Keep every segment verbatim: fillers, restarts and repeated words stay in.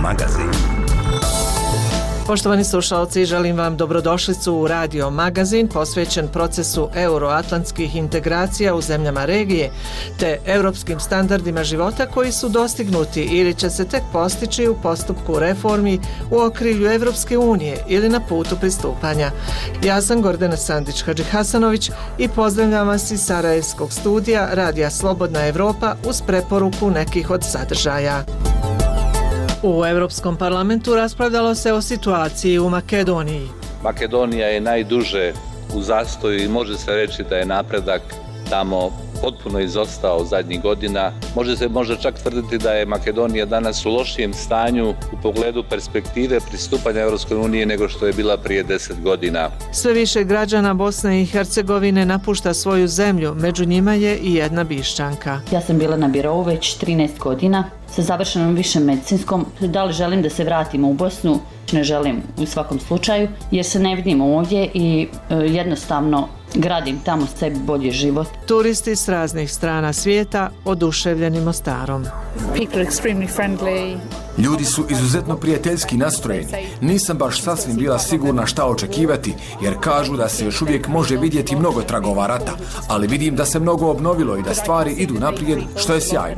magazin. Poštovani slušalci, želim vam dobrodošlicu u Radio magazin posvećen procesu euroatlantskih integracija u zemljama regije te europskim standardima života koji su dostignuti ili će se tek postići u postupku reformi u okrilju Evropske unije ili na putu pristupanja. Ja sam Gordana Sandić-Hadžihasanović i pozdravljam vas iz Sarajevskog studija Radija Slobodna Evropa uz preporuku nekih od sadržaja. U Europskom parlamentu raspravljalo se o situaciji u Makedoniji. Makedonija je najduže u zastoju i može se reći da je napredak tamo potpuno izostao zadnjih godina. Može se možda čak tvrditi da je Makedonija danas u lošijem stanju u pogledu perspektive pristupanja Europskoj uniji nego što je bila prije deset godina. Sve više građana Bosne i Hercegovine napušta svoju zemlju, među njima je i jedna Bišćanka. Ja sam bila na birou već trinaest godina sa završenom višem medicinskom. Da li želim da se vratim u Bosnu? Ne želim u svakom slučaju, jer se ne vidim ovdje i e, jednostavno gradim tamo sebi bolji život. Turisti s raznih strana svijeta oduševljeni Mostarom. Ljudi su izuzetno prijateljski nastrojeni. Nisam baš sasvim bila sigurna šta očekivati, jer kažu da se još uvijek može vidjeti mnogo tragova rata, ali vidim da se mnogo obnovilo i da stvari idu naprijed, što je sjajno.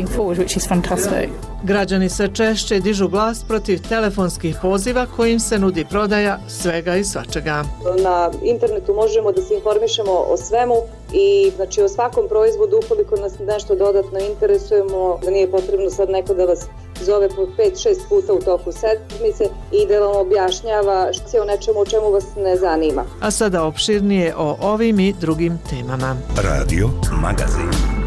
Građani se češće dižu glas protiv telefonskih poziva kojim se nudi prodaja svega i svačega. Na internetu možemo da se informišemo o svemu i znači o svakom proizvodu ukoliko nas nešto dodatno interesujemo, da nije potrebno sad neko da vas zove po pet šest puta u toku sedmice i da vam objašnjava sve o nečemu o čemu vas ne zanima. A sada opširnije o ovim i drugim temama. Radio magazin.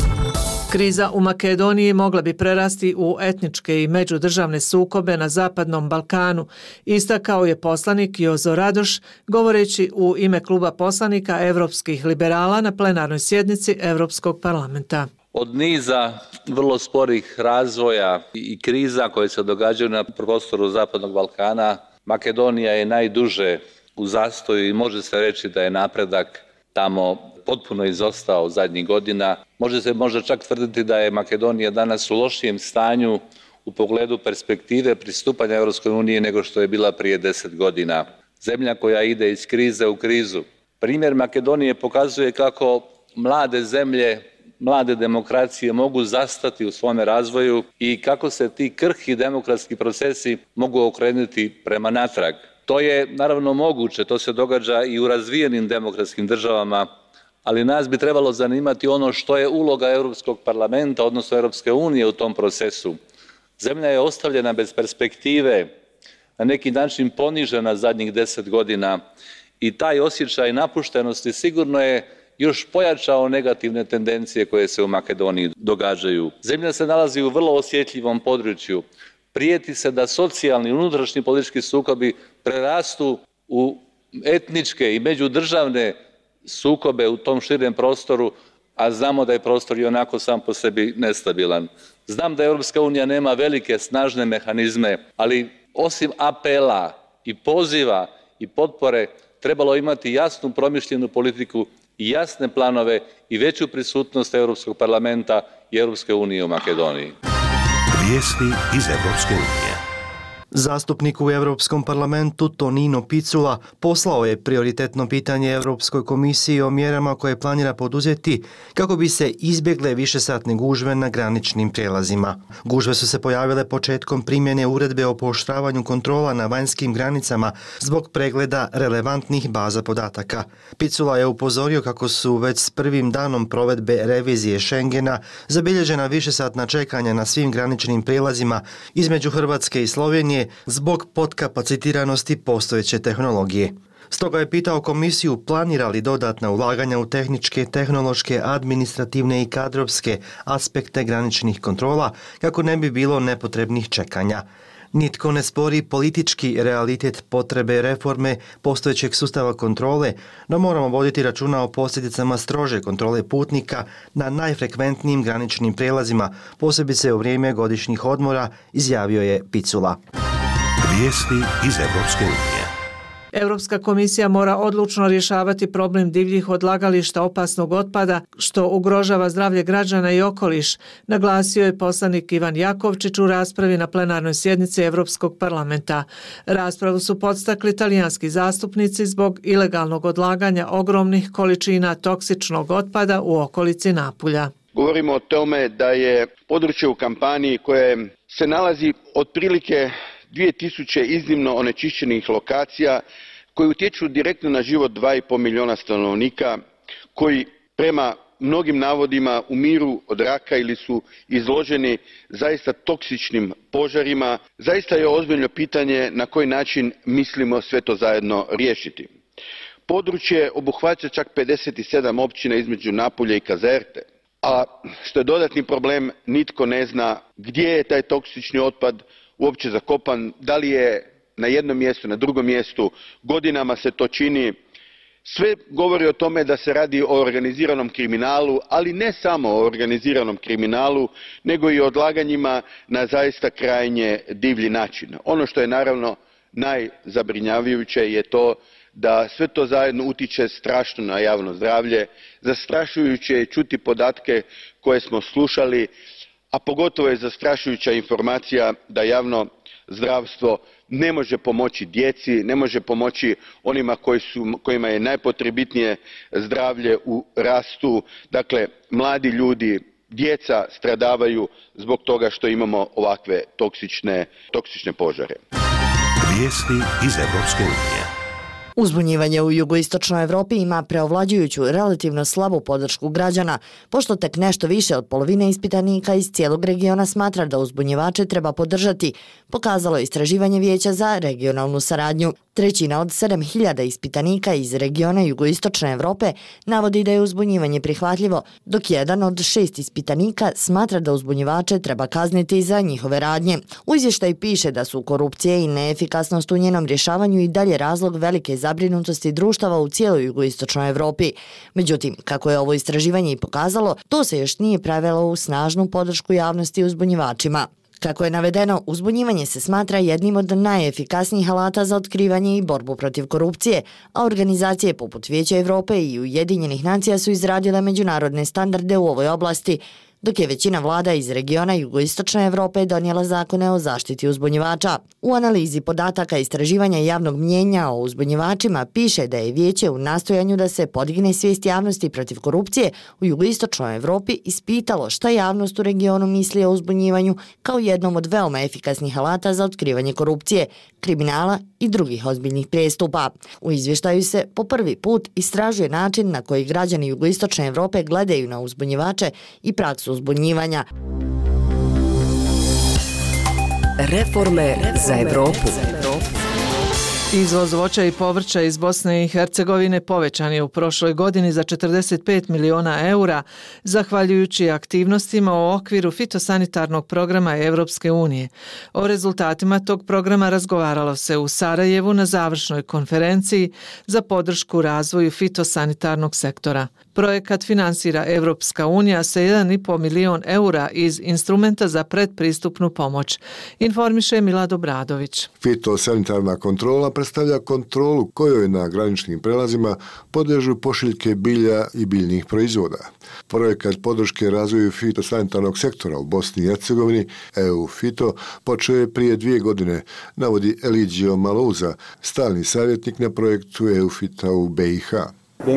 Kriza u Makedoniji mogla bi prerasti u etničke i međudržavne sukobe na Zapadnom Balkanu, istakao je poslanik Jozo Radoš, govoreći u ime kluba poslanika Evropskih liberala na plenarnoj sjednici Evropskog parlamenta. Od niza vrlo sporih razvoja i kriza koje se događaju na prostoru Zapadnog Balkana, Makedonija je najduže u zastoju i može se reći da je napredak tamo potpuno izostao zadnjih godina. Može se možda čak tvrditi da je Makedonija danas u lošijem stanju u pogledu perspektive pristupanja Europskoj uniji nego što je bila prije deset godina. Zemlja koja ide iz krize u krizu. Primjer Makedonije pokazuje kako mlade zemlje, mlade demokracije mogu zastati u svome razvoju i kako se ti krhki demokratski procesi mogu okrenuti prema natrag. To je naravno moguće, to se događa i u razvijenim demokratskim državama, ali nas bi trebalo zanimati ono što je uloga Europskog parlamenta, odnosno Europske unije u tom procesu. Zemlja je ostavljena bez perspektive, na neki način ponižena zadnjih deset godina i taj osjećaj napuštenosti sigurno je još pojačao negativne tendencije koje se u Makedoniji događaju. Zemlja se nalazi u vrlo osjetljivom području. Prijeti se da socijalni i unutrašnji politički sukobi prerastu u etničke i međudržavne sukobe u tom širem prostoru, a znamo da je prostor i onako sam po sebi nestabilan. Znam da Europska unija nema velike, snažne mehanizme, ali osim apela i poziva i potpore trebalo imati jasnu promišljenu politiku i jasne planove i veću prisutnost Europskog parlamenta i Europske unije u Makedoniji. Vijesti iz Evropske unije. Zastupnik u Europskom parlamentu Tonino Picula poslao je prioritetno pitanje Europskoj komisiji o mjerama koje planira poduzeti kako bi se izbjegle višesatne gužve na graničnim prijelazima. Gužve su se pojavile početkom primjene uredbe o pooštravanju kontrola na vanjskim granicama zbog pregleda relevantnih baza podataka. Picula je upozorio kako su već s prvim danom provedbe revizije Schengena zabilježena višesatna čekanja na svim graničnim prijelazima između Hrvatske i Slovenije zbog potkapacitiranosti postojeće tehnologije. Stoga je pitao komisiju planira li dodatna ulaganja u tehničke, tehnološke, administrativne i kadrovske aspekte graničnih kontrola kako ne bi bilo nepotrebnih čekanja. Nitko ne spori politički realitet potrebe reforme postojećeg sustava kontrole, no moramo voditi računa o posljedicama strože kontrole putnika na najfrekventnijim graničnim prijelazima, posebice u vrijeme godišnjih odmora, izjavio je Picula. Vijesti iz Evropske unije. Europska komisija mora odlučno rješavati problem divljih odlagališta opasnog otpada što ugrožava zdravlje građana i okoliš, naglasio je poslanik Ivan Jakovčić u raspravi na plenarnoj sjednici Europskog parlamenta. Raspravu su podstakli talijanski zastupnici zbog ilegalnog odlaganja ogromnih količina toksičnog otpada u okolici Napulja. Govorimo o tome da je područje u Kampaniji koje se nalazi otprilike dvije tisuće iznimno onečišćenih lokacija koji utječu direktno na život dva i pol milijuna stanovnika koji prema mnogim navodima umiru od raka ili su izloženi zaista toksičnim požarima. Zaista je ozbiljno pitanje na koji način mislimo sve to zajedno riješiti. Područje obuhvaća čak pedeset sedam općina između Napulja i Kazerte, a što je dodatni problem, nitko ne zna gdje je taj toksični otpad uopće zakopan, da li je na jednom mjestu, na drugom mjestu, godinama se to čini. Sve govori o tome da se radi o organiziranom kriminalu, ali ne samo o organiziranom kriminalu, nego i o odlaganjima na zaista krajnje divlji način. Ono što je naravno najzabrinjavajuće je to da sve to zajedno utiče strašno na javno zdravlje. Zastrašujuće je čuti podatke koje smo slušali, a pogotovo je zastrašujuća informacija da javno zdravstvo ne može pomoći djeci, ne može pomoći onima koji su, kojima je najpotrebitnije zdravlje u rastu. Dakle, mladi ljudi, djeca stradavaju zbog toga što imamo ovakve toksične, toksične požare. Vijesti iz Europske unije. Uzbunjivanje u jugoistočnoj Evropi ima preovlađujuću relativno slabu podršku građana, pošto tek nešto više od polovine ispitanika iz cijelog regiona smatra da uzbunjivače treba podržati, pokazalo je istraživanje Vijeća za regionalnu saradnju. Trećina od sedam hiljada ispitanika iz regiona jugoistočne Evrope navodi da je uzbunjivanje prihvatljivo, dok jedan od šest ispitanika smatra da uzbunjivače treba kazniti za njihove radnje. U izvještaju piše da su korupcije i neefikasnost u njenom rješavanju i dalje razlog velike zabrinutosti društava u cijeloj jugoistočnoj Evropi. Međutim, kako je ovo istraživanje i pokazalo, to se još nije prevelo u snažnu podršku javnosti uzbunjivačima. Kako je navedeno, uzbunjivanje se smatra jednim od najefikasnijih alata za otkrivanje i borbu protiv korupcije, a organizacije poput Vijeća Evrope i Ujedinjenih nacija su izradile međunarodne standarde u ovoj oblasti, dok je većina vlada iz regiona jugoistočne Evrope donijela zakone o zaštiti uzbunjivača. U analizi podataka istraživanja javnog mnijenja o uzbunjivačima piše da je Vijeće u nastojanju da se podigne svijest javnosti protiv korupcije u jugoistočnoj Evropi ispitalo šta javnost u regionu misli o uzbunjivanju kao jednom od veoma efikasnih alata za otkrivanje korupcije, kriminala i drugih ozbiljnih prijestupa. U izvještaju se po prvi put istražuje način na koji građani jugoistočne Evrope gledaju na uzbunjivače i praksu uzbunjivanja. Reforme za Evropu. Izvoz voća i povrća iz Bosne i Hercegovine povećan je u prošloj godini za četrdeset pet miliona eura, zahvaljujući aktivnostima u okviru fitosanitarnog programa Europske unije. O rezultatima tog programa razgovaralo se u Sarajevu na završnoj konferenciji za podršku razvoju fitosanitarnog sektora. Projekat finansira Europska unija sa jedan i pol milion eura iz instrumenta za predpristupnu pomoć, informiše Milad Bradović. Fitosanitarna kontrola predstavlja kontrolu kojoj na graničnim prelazima podliježu pošiljke bilja i biljnih proizvoda. Projekat podrške razvoju fitosanitarnog sektora u Bosni i Hercegovini, E U Fito, počeo je prije dvije godine, navodi Eligio Malouza, stalni savjetnik na projektu E U Fita u B i H.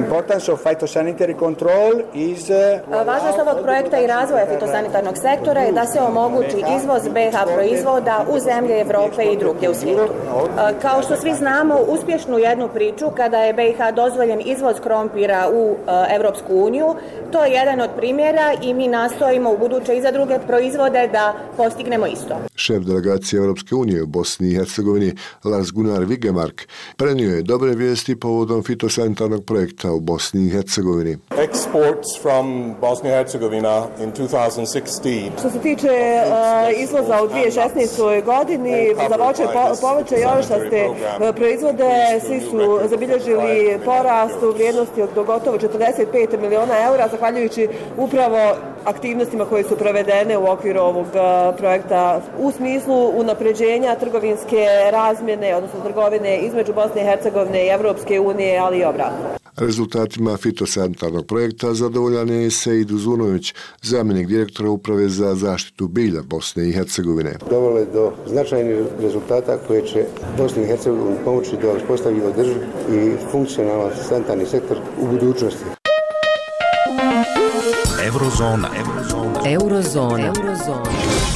Važnost ovog projekta i razvoja fitosanitarnog sektora je da se omogući izvoz B H proizvoda u zemlje Evrope i drugdje u svijetu. Kao što svi znamo, uspješnu jednu priču kada je B H dozvoljen izvoz krompira u Evropsku uniju, to je jedan od primjera i mi nastojimo u buduće i za druge proizvode da postignemo isto. Šef delegacije Europske unije u Bosni i Hercegovini, Lars Gunnar Vigemark, prenio je dobre vijesti povodom fitosanitarnog projekta rata u Bosni i Hercegovini. Exports from Bosnia and Herzegovina in two thousand sixteen. Što se tiče uh, izvoza u dvije tisuće šesnaestoj godini za voće, po, povrće i ovršaste proizvode, svi su zabilježili porast u vrijednosti od gotovo četrdeset pet miliona eura, zahvaljujući upravo aktivnostima koje su provedene u okviru ovog uh, projekta u smislu unapređenja trgovinske razmjene, odnosno trgovine između Bosne i Hercegovine i Evropske unije, ali i obratno. Rezultatima fitosanitarnog projekta zadovoljan je Sejid Uzunović, zamjenik direktora Uprave za zaštitu bilja Bosne i Hercegovine. Dovelo je do značajnih rezultata koje će Bosni i Hercegovini pomoći da uspostavi održiv i funkcionalan sanitarni sektor u budućnosti. Eurozona. Eurozona. Eurozona. Eurozona.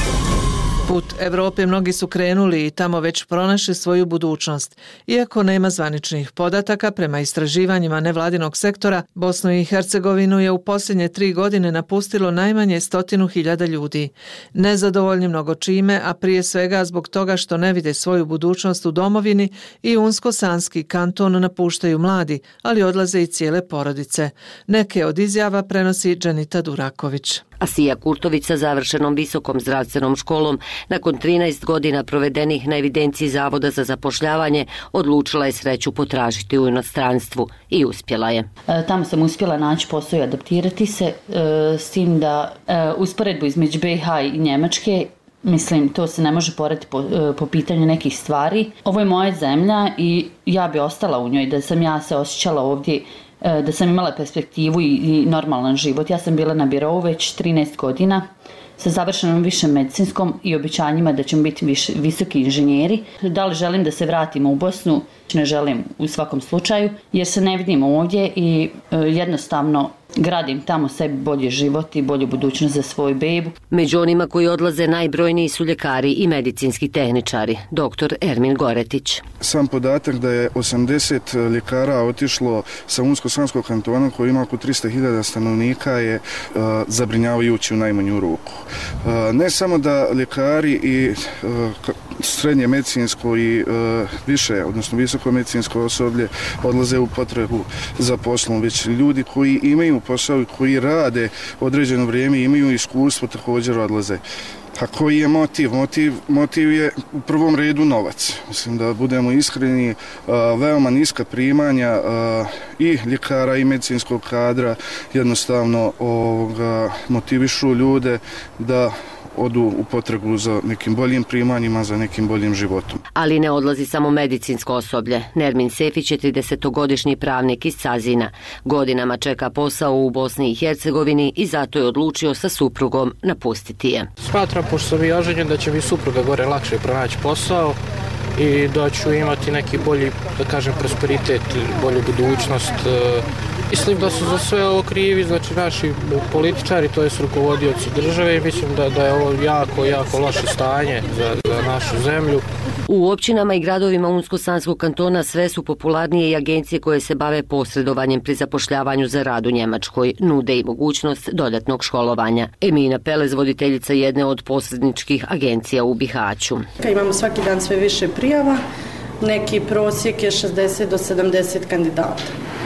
Put Evrope mnogi su krenuli i tamo već pronašli svoju budućnost. Iako nema zvaničnih podataka, prema istraživanjima nevladinog sektora, Bosnu i Hercegovinu je u posljednje tri godine napustilo najmanje stotinu hiljada ljudi. Nezadovoljni mnogo čime, a prije svega zbog toga što ne vide svoju budućnost u domovini i Unsko-Sanski kanton napuštaju mladi, ali odlaze i cijele porodice. Neke od izjava prenosi Dženita Duraković. Asija Kurtović sa završenom visokom zdravstvenom školom, nakon trinaest godina provedenih na evidenciji Zavoda za zapošljavanje, odlučila je sreću potražiti u inostranstvu i uspjela je. E, tamo sam uspjela naći posao i adaptirati se, e, s tim da e, usporedbu između B i H i Njemačke, mislim, to se ne može porediti po, po pitanju nekih stvari. Ovo je moja zemlja i ja bi ostala u njoj, da sam ja se osjećala ovdje, da sam imala perspektivu i, i normalan život. Ja sam bila na birou već trinaest godina sa završenom višem medicinskom i obećanjima da ćemo biti viš, visoki inženjeri. Da li želim da se vratimo u Bosnu? Ne želim u svakom slučaju, jer se ne vidim ovdje i e, jednostavno gradim tamo sebi bolji život i bolju budućnost za svoju bebu. Među onima koji odlaze najbrojniji su ljekari i medicinski tehničari. Doktor Ermin Goretić. Sam podatak da je osamdeset ljekara otišlo sa Unsko-Sanskog kantona koji ima oko tristo hiljada stanovnika je uh, zabrinjavajući u najmanju ruku. Uh, ne samo da ljekari i uh, srednje medicinsko i uh, više, odnosno visoko medicinsko osoblje odlaze u potrebu za poslom, već ljudi koji imaju posao i koji rade određeno vrijeme i imaju iskustvo također odlaze. A koji je motiv? Motiv, motiv je u prvom redu novac. Mislim da budemo iskreni, veoma niska primanja i ljekara i medicinskog kadra jednostavno ovoga, motivišu ljude da odu u potragu za nekim boljim primanjima, za nekim boljim životom. Ali ne odlazi samo medicinsko osoblje. Nermin Sefić je tridesetogodišnji pravnik iz Cazina. Godinama čeka posao u Bosni i Hercegovini i zato je odlučio sa suprugom napustiti je. Smatram, pošto sam i oženjen, da će mi supruga gore lakše pronaći posao i da ću imati neki bolji, da kažem, prosperitet, bolju budućnost. Mislim da su za sve ovo krivi, znači naši političari, to je rukovodioci države i mislim da, da je ovo jako, jako loše stanje za, za našu zemlju. U općinama i gradovima Unsko-Sanskog kantona sve su popularnije i agencije koje se bave posredovanjem pri zapošljavanju za rad u Njemačkoj, nude i mogućnost dodatnog školovanja. Emina Pelez, voditeljica jedne od posredničkih agencija u Bihaću. Imamo svaki dan sve više prijava, neki prosjek je šezdeset do sedamdeset kandidata.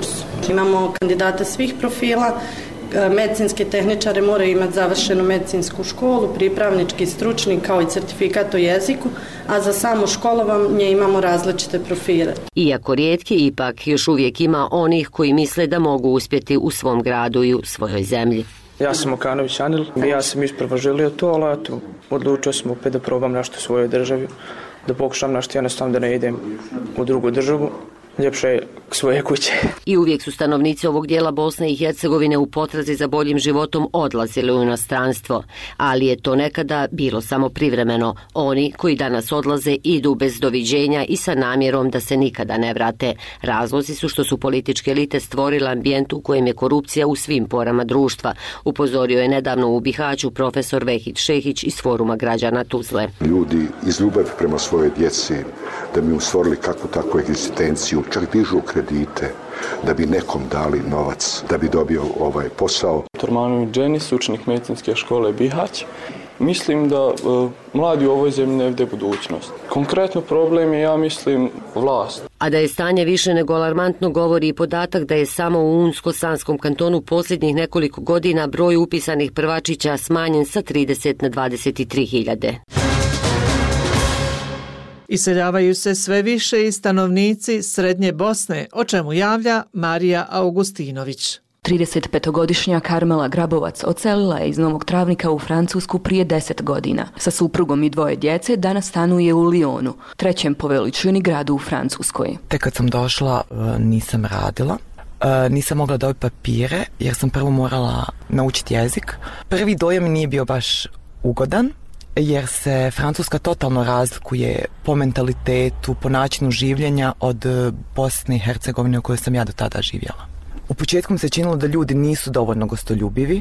Imamo kandidate svih profila, medicinske tehničare moraju imati završenu medicinsku školu, pripravnički, stručni kao i certifikat o jeziku, a za samo školovanje imamo različite profile. Iako rijetki, ipak još uvijek ima onih koji misle da mogu uspjeti u svom gradu i u svojoj zemlji. Ja sam Okanović Anil, ja sam ispravo želio to, ali eto, odlučio sam opet da probam nešto u svojoj državi, da pokušam nešto jednostavno da ne idem u drugu državu. Ljepše je k svoje kuće. I uvijek su stanovnici ovog dijela Bosne i Hercegovine u potrazi za boljim životom odlazili u inostranstvo, ali je to nekada bilo samo privremeno. Oni koji danas odlaze idu bez doviđenja i sa namjerom da se nikada ne vrate. Razlozi su što su političke elite stvorile ambijent u kojem je korupcija u svim porama društva, upozorio je nedavno u Bihaću profesor Vehid Šehić iz Foruma građana Tuzle. Ljudi iz ljubavi prema svojoj djeci, da bi mu stvorili kakvu takvu egzistenciju, čak dižu kredite da bi nekom dali novac, da bi dobio ovaj posao. Tormanović Dženis, učenik medicinske škole Bihać. Mislim da uh, mladi u ovoj zemlji ne vide budućnost. Konkretno problem je, ja mislim, vlast. A da je stanje više nego alarmantno govori i podatak da je samo u Unsko-Sanskom kantonu posljednjih nekoliko godina broj upisanih prvačića smanjen sa trideset na dvadeset tri hiljade. Iseljavaju se sve više i stanovnici Srednje Bosne, o čemu javlja Marija Augustinović. tridesetpetogodišnja Karmela Grabovac odselila je iz Novog Travnika u Francusku prije deset godina. Sa suprugom i dvoje djece danas stanuje u Lyonu, trećem po veličini gradu u Francuskoj. Tek kad sam došla nisam radila. Nisam mogla dobiti papire jer sam prvo morala naučiti jezik. Prvi dojam nije bio baš ugodan jer se Francuska totalno razlikuje po mentalitetu, po načinu življenja od Bosne i Hercegovine u kojoj sam ja do tada živjela. U početku mi se činilo da ljudi nisu dovoljno gostoljubivi,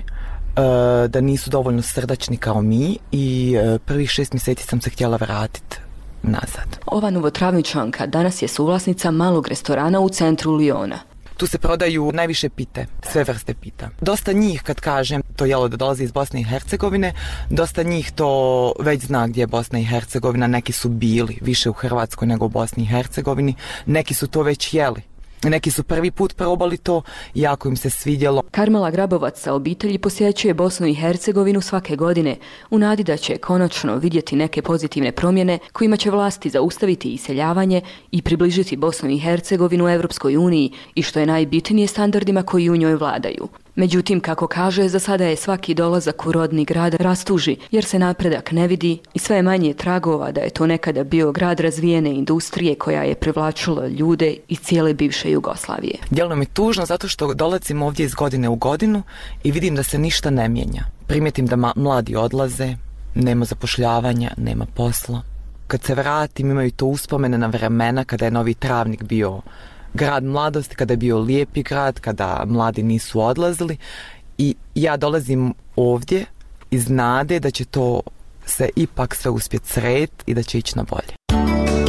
da nisu dovoljno srdačni kao mi i prvih šest mjeseci sam se htjela vratiti nazad. Ova Novotravničanka danas je suvlasnica malog restorana u centru Lyona. Tu se prodaju najviše pite, sve vrste pita. Dosta njih, kad kažem to jelo da dolazi iz Bosne i Hercegovine, dosta njih to već zna gdje je Bosna i Hercegovina. Neki su bili više u Hrvatskoj nego u Bosni i Hercegovini, neki su to već jeli. Neki su prvi put probali to i jako im se svidjelo. Karmela Grabovac sa obitelji posjećuje Bosnu i Hercegovinu svake godine u nadi da će konačno vidjeti neke pozitivne promjene kojima će vlasti zaustaviti iseljavanje i približiti Bosnu i Hercegovinu Europskoj uniji i što je najbitnije standardima koji u njoj vladaju. Međutim, kako kaže, za sada je svaki dolazak u rodni grad rastuži jer se napredak ne vidi i sve je manje tragova da je to nekada bio grad razvijene industrije koja je privlačila ljude iz cijele bivše Jugoslavije. Djeluje mi tužno zato što dolazim ovdje iz godine u godinu i vidim da se ništa ne mijenja. Primijetim da ma- mladi odlaze, nema zapošljavanja, nema posla. Kad se vratim imaju to uspomene na vremena kada je Novi Travnik bio grad mladosti, kada je bio lijepi grad, kada mladi nisu odlazili i ja dolazim ovdje iz nade da će to se ipak sve uspjeti srediti i da će ići na bolje.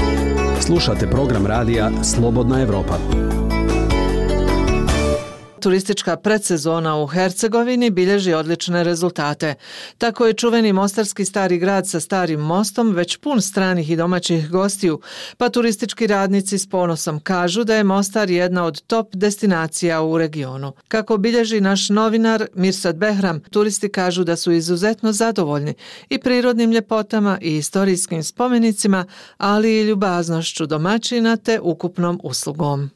Slušate program radija Slobodna Evropa. Turistička predsezona u Hercegovini bilježi odlične rezultate. Tako je čuveni mostarski stari grad sa starim mostom već pun stranih i domaćih gostiju, pa turistički radnici s ponosom kažu da je Mostar jedna od top destinacija u regionu. Kako bilježi naš novinar Mirsad Behram, turisti kažu da su izuzetno zadovoljni i prirodnim ljepotama i istorijskim spomenicima, ali i ljubaznošću domaćina te ukupnom uslugom.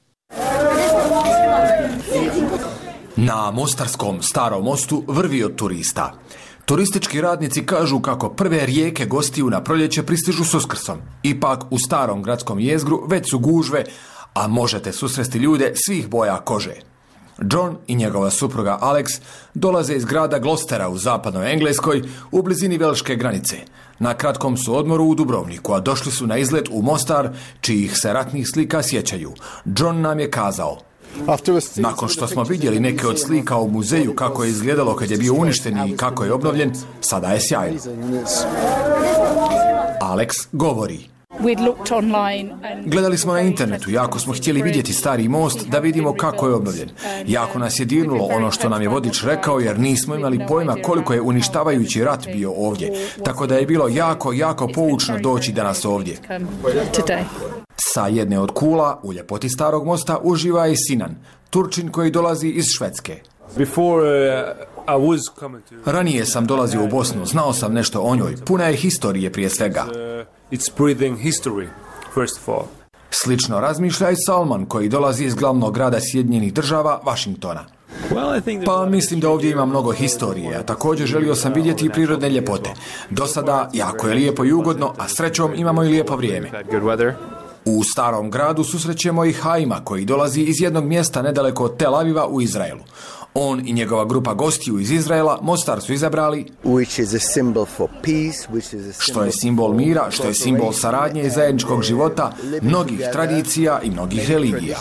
Na mostarskom starom mostu vrvi od turista. Turistički radnici kažu kako prve rijeke gostiju na proljeće pristižu s Uskrsom. Ipak u starom gradskom jezgru već su gužve, a možete susresti ljude svih boja kože. John i njegova supruga Alex dolaze iz grada Glostera u zapadnoj Engleskoj u blizini velške granice. Na kratkom su odmoru u Dubrovniku, a došli su na izlet u Mostar, čijih se ratnih slika sjećaju. John nam je kazao: nakon što smo vidjeli neke od slika u muzeju kako je izgledalo kad je bio uništen i kako je obnovljen, sada je sjajno. Alex govori: gledali smo na internetu, jako smo htjeli vidjeti stari most da vidimo kako je obnovljen. Jako nas je dirnulo ono što nam je vodič rekao jer nismo imali pojma koliko je uništavajući rat bio ovdje. Tako da je bilo jako, jako poučno doći danas ovdje. Sa jedne od kula u ljepoti starog mosta uživa i Sinan, Turčin koji dolazi iz Švedske. Ranije sam dolazio u Bosnu, znao sam nešto o njoj, puna je historije prije svega. Slično razmišlja i Salman koji dolazi iz glavnog grada Sjedinjenih država, Washingtona. Pa mislim da ovdje ima mnogo historije, a također želio sam vidjeti i prirodne ljepote. Do sada jako je lijepo i ugodno, a srećom imamo i lijepo vrijeme. U starom gradu susrećemo i Haima koji dolazi iz jednog mjesta nedaleko od Tel Aviva u Izraelu. On i njegova grupa gostiju iz Izraela Mostar su izabrali, što je simbol mira, što je simbol saradnje i zajedničkog života, mnogih tradicija i mnogih religija.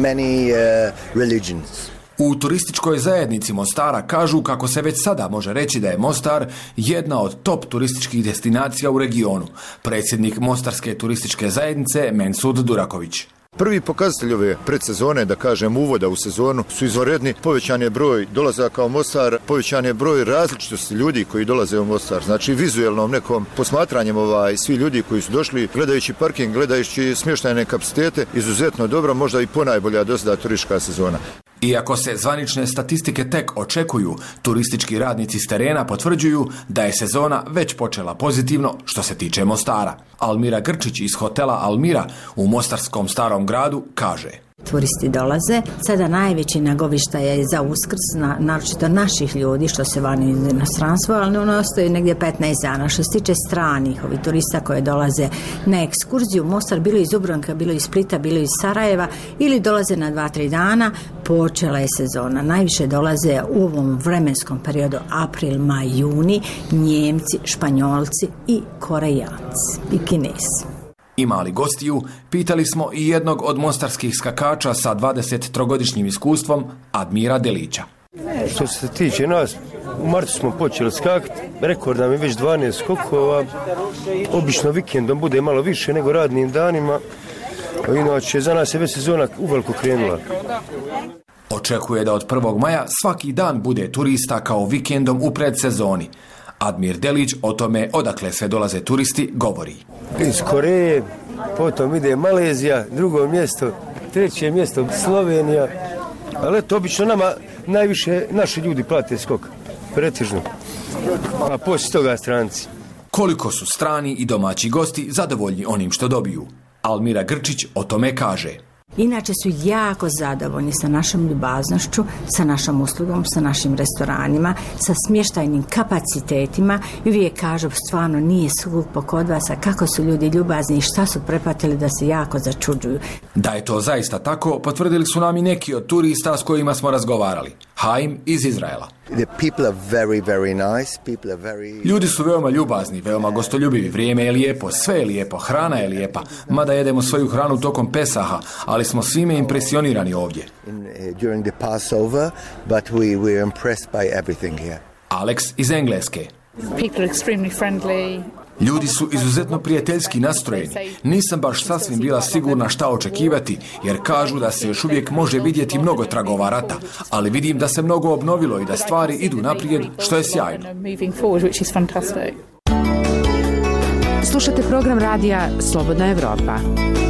U turističkoj zajednici Mostara kažu kako se već sada može reći da je Mostar jedna od top turističkih destinacija u regionu. Predsjednik Mostarske turističke zajednice Mensud Duraković. Prvi pokazatelj ove predsezone, da kažem uvoda u sezonu, su izvanredni. Povećan je broj dolazaka u Mostar, povećan je broj različitosti ljudi koji dolaze u Mostar. Znači vizuelnom nekom posmatranjem ovaj, svi ljudi koji su došli, gledajući parking, gledajući smještajne kapacitete, izuzetno dobro, možda i ponajbolja do sada turistička sezona. Iako se zvanične statistike tek očekuju, turistički radnici s terena potvrđuju da je sezona već počela pozitivno što se tiče Mostara. Almira Grčić iz hotela Almira u mostarskom Starom gradu kaže: Turisti dolaze. Sada najveći nagovištaj je za Uskrs, na, naročito naših ljudi što se vani iz inostranstva, ali ono ostaje negdje petnaest dana. Što se tiče stranih ovih turista koje dolaze na ekskurziju, Mostar bilo iz Dubrovnika, bilo iz Splita, bilo iz Sarajeva ili dolaze na dva, tri dana, počela je sezona. Najviše dolaze u ovom vremenskom periodu april, maj, juni, Njemci, Španjolci i Korejanci i Kinezi. Ima li gostiju? Pitali smo i jednog od mostarskih skakača sa dvadesettrogodišnjim iskustvom, Admira Delića. Što se tiče nas, u martu smo počeli skakati, rekord nam je već dvanaest skokova, obično vikendom bude malo više nego radnim danima, a inače za nas je već sezona uveliko krenula. Očekuje da od prvog maja svaki dan bude turista kao vikendom u predsezoni. Admir Delić o tome odakle sve dolaze turisti govori. Iz Koreje, potom ide Malezija, drugo mjesto, treće mjesto Slovenija, ali eto, obično nama najviše naši ljudi plate skok, pretežno, a poslije toga stranci. Koliko su strani i domaći gosti zadovoljni onim što dobiju? Almira Grčić o tome kaže: Inače su jako zadovoljni sa našom ljubaznošću, sa našom uslugom, sa našim restoranima, sa smještajnim kapacitetima i uvijek kažu stvarno nije skupo kod vas, a kako su ljudi ljubazni i šta su prepatili da se jako začuđuju. Da je to zaista tako, potvrdili su nam i neki od turista s kojima smo razgovarali. Haim iz Izraela. The people are very, very nice. People are very... Ljudi su veoma ljubazni, veoma gostoljubivi, vrijeme je lijepo, sve je lijepo, hrana je lijepa, mada jedemo svoju hranu tokom Pesaha, ali smo svime impresionirani ovdje. In, uh, during the Passover, but we were impressed by everything here. Alex iz Engleske. People are extremely friendly. Ljudi su izuzetno prijateljski nastrojeni. Nisam baš sasvim bila sigurna šta očekivati, jer kažu da se još uvijek može vidjeti mnogo tragova rata, ali vidim da se mnogo obnovilo i da stvari idu naprijed, što je sjajno. Slušate program radija Slobodna Evropa.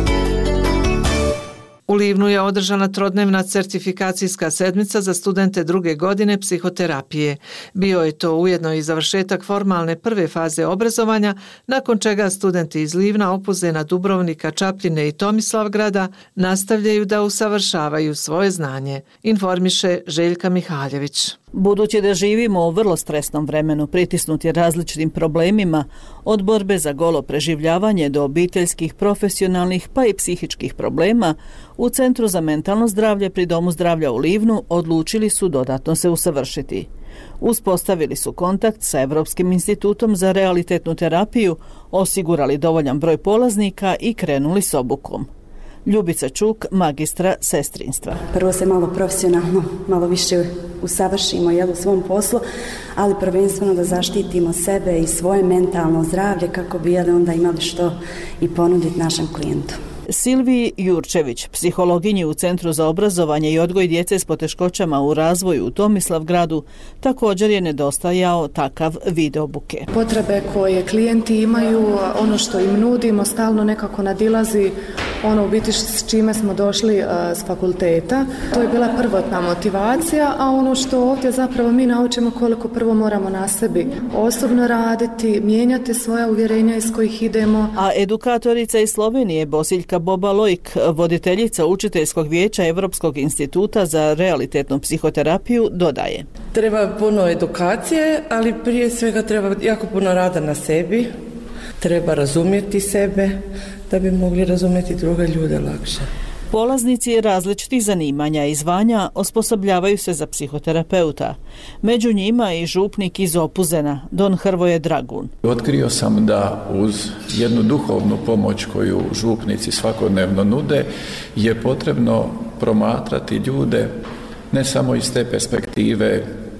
U Livnu je održana trodnevna certifikacijska sedmica za studente druge godine psihoterapije. Bio je to ujedno i završetak formalne prve faze obrazovanja, nakon čega studenti iz Livna, Opuzena, Dubrovnika, Čapljine i Tomislavgrada nastavljaju da usavršavaju svoje znanje, informiše Željka Mihaljević. Budući da živimo u vrlo stresnom vremenu, pritisnuti različitim problemima, od borbe za golo preživljavanje do obiteljskih, profesionalnih pa i psihičkih problema, u Centru za mentalno zdravlje pri Domu zdravlja u Livnu odlučili su dodatno se usavršiti. Uspostavili su kontakt sa Evropskim institutom za realitetnu terapiju, osigurali dovoljan broj polaznika i krenuli s obukom. Ljubica Čuk, magistra sestrinstva. Prvo se malo profesionalno, malo više usavršimo jel, u svom poslu, ali prvenstveno da zaštitimo sebe i svoje mentalno zdravlje kako bi jel, onda imali što i ponuditi našem klijentu. Silviji Jurčević, psihologinji u Centru za obrazovanje i odgoj djece s poteškoćama u razvoju u Tomislavgradu, također je nedostajao takav vid obuke. Potrebe koje klijenti imaju, ono što im nudimo, stalno nekako nadilazi ono u biti s čime smo došli uh, s fakulteta. To je bila prvotna motivacija, a ono što ovdje zapravo mi naučimo koliko prvo moramo na sebi osobno raditi, mijenjati svoja uvjerenja iz kojih idemo. A edukatorica iz Slovenije Bosiljka Boba Lojk, voditeljica učiteljskog vijeća Evropskog instituta za realitetnu psihoterapiju, dodaje. Treba puno edukacije, ali prije svega treba jako puno rada na sebi, treba razumjeti sebe da bi mogli razumjeti druge ljude lakše. Polaznici različitih zanimanja i zvanja osposobljavaju se za psihoterapeuta. Među njima i župnik iz Opuzena, don Hrvoje Dragun. Otkrio sam da uz jednu duhovnu pomoć koju župnici svakodnevno nude je potrebno promatrati ljude ne samo iz te perspektive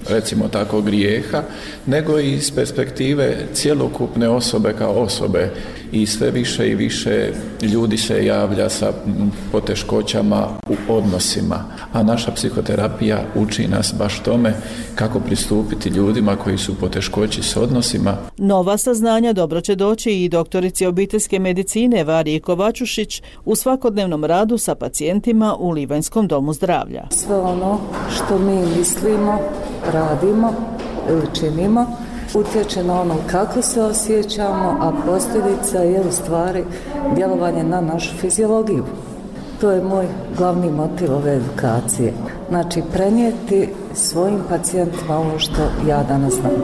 recimo tako, grijeha, nego i iz perspektive cjelokupne osobe kao osobe. I sve više i više ljudi se javlja sa poteškoćama u odnosima, a naša psihoterapija uči nas baš tome kako pristupiti ljudima koji su u poteškoći s odnosima. Nova saznanja dobro će doći i doktorici obiteljske medicine Variji Kovačušić u svakodnevnom radu sa pacijentima u Livanjskom domu zdravlja. Sve ono što mi mislimo, radimo ili činimo utječe na ono kako se osjećamo, a posljedica je u stvari djelovanje na našu fiziologiju. To je moj glavni motiv ove edukacije. Znači, prenijeti svojim pacijentima ovo što ja danas znam.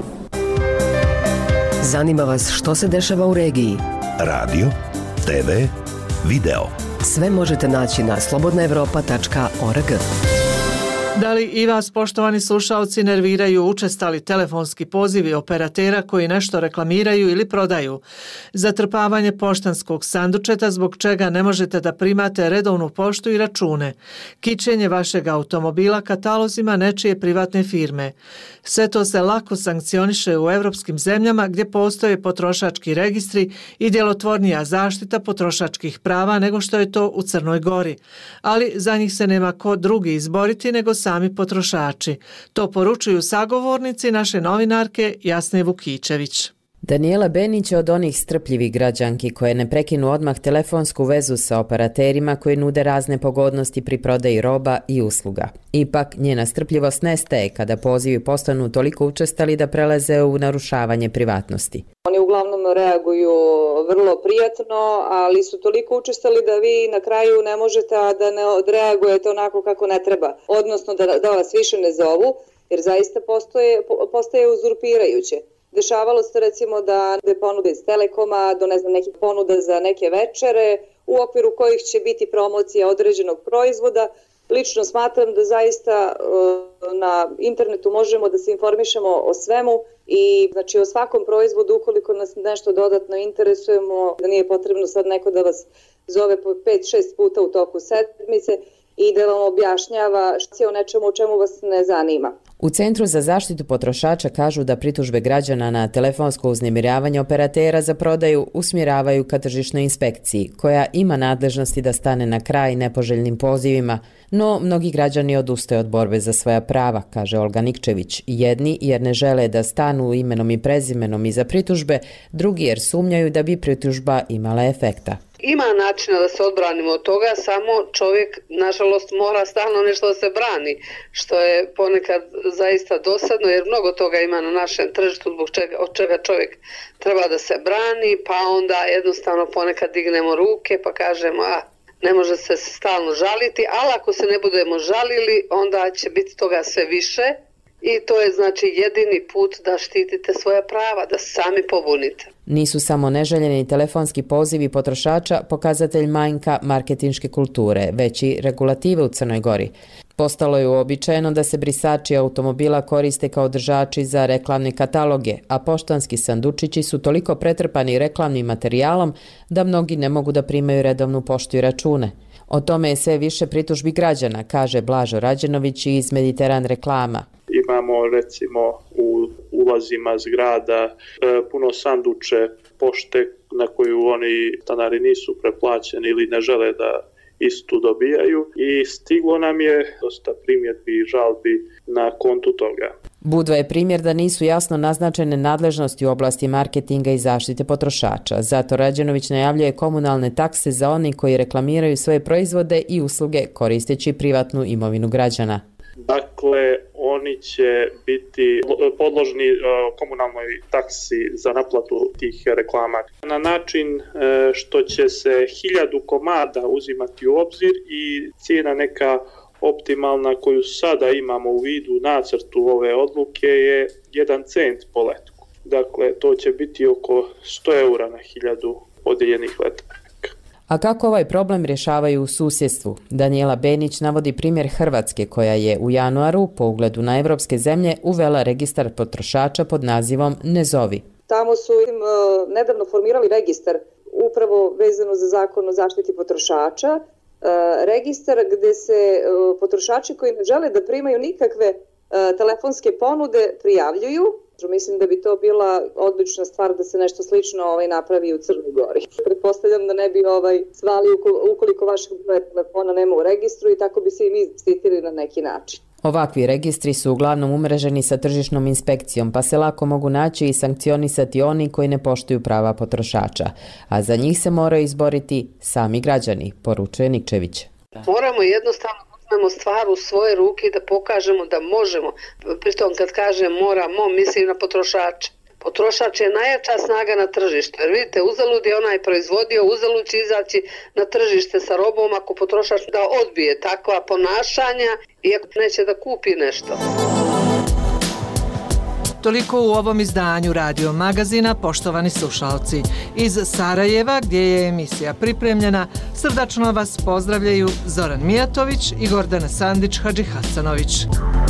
Zanima vas što se dešava u regiji? Radio, te ve, video. Sve možete naći na slobodna evropa tačka org. Da li i vas, poštovani slušalci, nerviraju učestali telefonski pozivi operatera koji nešto reklamiraju ili prodaju? Zatrpavanje poštanskog sandučeta zbog čega ne možete da primate redovnu poštu i račune. Kićenje vašeg automobila katalozima nečije privatne firme. Sve to se lako sankcioniše u evropskim zemljama gdje postoje potrošački registri i djelotvornija zaštita potrošačkih prava nego što je to u Crnoj Gori. Ali za njih se nema ko drugi izboriti nego sami potrošači. To poručuju sagovornici naše novinarke Jasne Vukičević. Danijela Benić je od onih strpljivih građanki koje ne prekinu odmah telefonsku vezu sa operaterima koji nude razne pogodnosti pri prodaji roba i usluga. Ipak, njena strpljivost nestaje kada pozivi postanu toliko učestali da prelaze u narušavanje privatnosti. Oni uglavnom reaguju vrlo prijatno, ali su toliko učestali da vi na kraju ne možete da ne odreagujete onako kako ne treba. Odnosno da, da vas više ne zovu, jer zaista postoje, postaje uzurpirajuće. Dešavalo se recimo da je ponude iz Telekoma, do ne znam nekih ponuda za neke večere u okviru kojih će biti promocija određenog proizvoda. Lično smatram da zaista na internetu možemo da se informišemo o svemu i znači o svakom proizvodu ukoliko nas nešto dodatno interesujemo, da nije potrebno sad neko da vas zove po pet šest puta u toku sedmice i da vam objašnjava što je o nečemu o čemu vas ne zanima. U Centru za zaštitu potrošača kažu da pritužbe građana na telefonsko uznemiravanje operatera za prodaju usmjeravaju ka tržišnoj inspekciji, koja ima nadležnosti da stane na kraj nepoželjnim pozivima, no mnogi građani odustaju od borbe za svoja prava, kaže Olga Nikčević. Jedni jer ne žele da stanu imenom i prezimenom iza pritužbe, drugi jer sumnjaju da bi pritužba imala efekta. Ima načina da se odbranimo od toga, samo čovjek, nažalost, mora stalno nešto da se brani, što je ponekad zaista dosadno, jer mnogo toga ima na našem tržištu zbog čega, od čega čovjek treba da se brani, pa onda jednostavno ponekad dignemo ruke pa kažemo, a ne može se stalno žaliti, ali ako se ne budemo žalili, onda će biti toga sve više i to je znači jedini put da štitite svoja prava, da sami pobunite. Nisu samo neželjeni telefonski pozivi potrošača pokazatelj manjka marketinške kulture, već i regulative u Crnoj Gori. Postalo je uobičajeno da se brisači automobila koriste kao držači za reklamne kataloge, a poštanski sandučići su toliko pretrpani reklamnim materijalom da mnogi ne mogu da primaju redovnu poštu i račune. O tome je sve više pritužbi građana, kaže Blažo Rađenović iz Mediteran reklama. Imamo recimo u ulazima zgrada e, puno sanduče pošte na koju oni stanari nisu preplaćeni ili ne žele da istu dobijaju i stiglo nam je dosta primjedbi i žalbi na kontu toga. Budva je primjer da nisu jasno naznačene nadležnosti u oblasti marketinga i zaštite potrošača. Zato Rađenović najavljuje komunalne takse za oni koji reklamiraju svoje proizvode i usluge koristeći privatnu imovinu građana. Dakle, oni će biti podložni komunalnoj taksi za naplatu tih reklama na način što će se hiljadu komada uzimati u obzir i cijena neka optimalna koju sada imamo u vidu nacrtu ove odluke je jedan cent po letku. Dakle, to će biti oko sto eura na hiljadu podijeljenih letaka. A kako ovaj problem rješavaju u susjedstvu? Danijela Benić navodi primjer Hrvatske koja je u januaru po ugledu na evropske zemlje uvela registar potrošača pod nazivom Ne zovi. Tamo su im uh, nedavno formirali registar upravo vezano za zakon o zaštiti potrošača. Uh, registar gdje se uh, potrošači koji ne žele da primaju nikakve uh, telefonske ponude prijavljuju. Mislim da bi to bila odlična stvar da se nešto slično ovaj, napravi u Crnoj Gori. Pretpostavljam da ne bi ovaj, svali ukoliko vašeg broja telefona nema u registru i tako bi se i mi zaštitili na neki način. Ovakvi registri su uglavnom umreženi sa tržišnom inspekcijom, pa se lako mogu naći i sankcionisati oni koji ne poštuju prava potrošača, a za njih se moraju izboriti sami građani, poručuje Nikčević. Moramo jednostavno uzmemo stvar u svoje ruke da pokažemo da možemo. Pritom kad kažem moramo, mislim na potrošača. Potrošač je najjača snaga na tržištu. Jer vidite, uzalud je onaj proizvodio, uzalud će izaći na tržište sa robom ako potrošač da odbije takva ponašanja i ako neće da kupi nešto. Toliko u ovom izdanju Radio Magazina, poštovani slušalci. Iz Sarajeva, gdje je emisija pripremljena, srdačno vas pozdravljaju Zoran Mijatović i Gordana Sandić-Hadžihasanović.